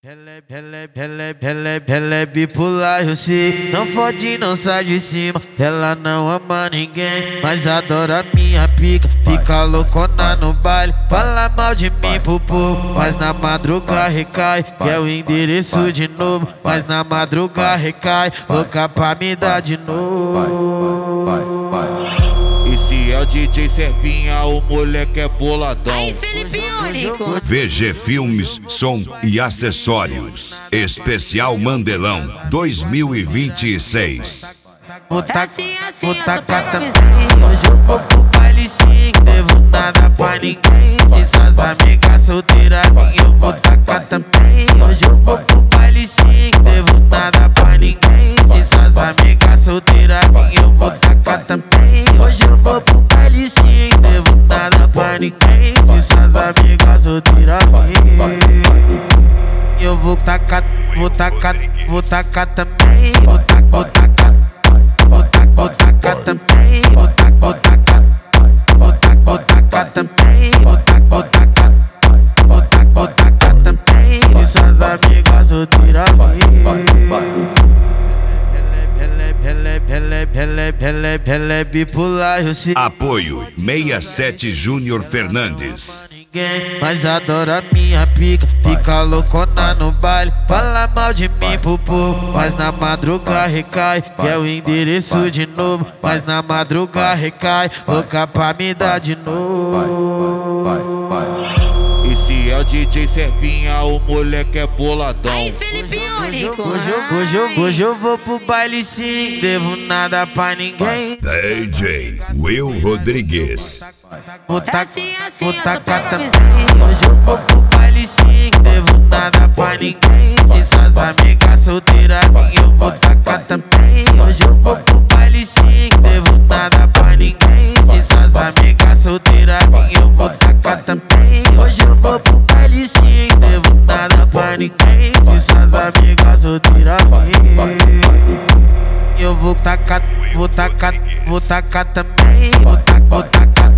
Ela é bipolar, eu sei. Não fode, não sai de cima. Ela não ama ninguém, mas adora minha pica. Fica loucona no baile, fala mal de mim pro povo, mas na madruga recai. Quer o endereço de novo, mas na madruga recai. Louca pra me dar de novo. Esse é o DJ Serpinha, o moleque é boladão. Aí, Felipe Único. VG Filmes, som e acessórios. Especial Mandelão 2026. Assim, assim, Hoje eu vou pro baile sim, devo nada pra ninguém. Se suas amigas solteiras vir, eu vou tacar também. Hoje eu vou pro baile sim, devo nada pra ninguém. Se suas amigas solteiras vir, eu vou tacar também. Hoje eu vou pro baile sim, devo nada pra ninguém. Se suas amigas solteiras vir, eu vou tacar também. Vou tacar também. Vou tacar também. Vou tacar também. Vou tacar também. E suas amigas solteiras ela é bipolar, eu sei. Apoio 67 Júnior Fernandes. Mas adora minha pica. Fica loucona no baile, fala mal de mim pro povo, mas na madruga recai. Quer o endereço de novo, mas na madruga recai. Louca pra me dar de novo. Esse é o DJ Serpinha, o moleque é boladão. Aí, Felipe Único. Hoje eu vou pro baile sim, devo nada pra ninguém. DJ Will Rodrigues. Vou Assim, tacar também. Hoje eu vou pro baile sim, devo nada pra ninguém. Se suas amigas solteiras vir, eu vou tacar também. Hoje eu vou pro baile sim, devo nada pra ninguém. Se suas amigas solteiras vir, eu vou tacar também. Hoje eu vou pro baile sim, devo nada pra ninguém. Se suas amigas solteiras vir, eu vou tacar também. Vou tacar